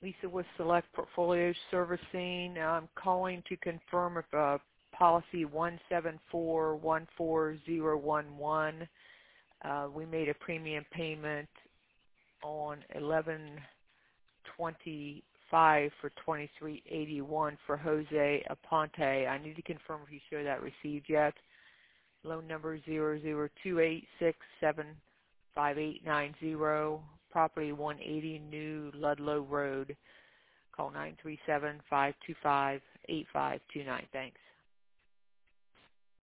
Lisa with Select Portfolio Servicing. I'm calling to confirm if policy 174-14011, we made a premium payment on 11/25 for 2381 for Jose Aponte. I need to confirm if you show that received yet. Loan number 00286758890. Property 180 New Ludlow Road. Call 937-525-8529. Thanks.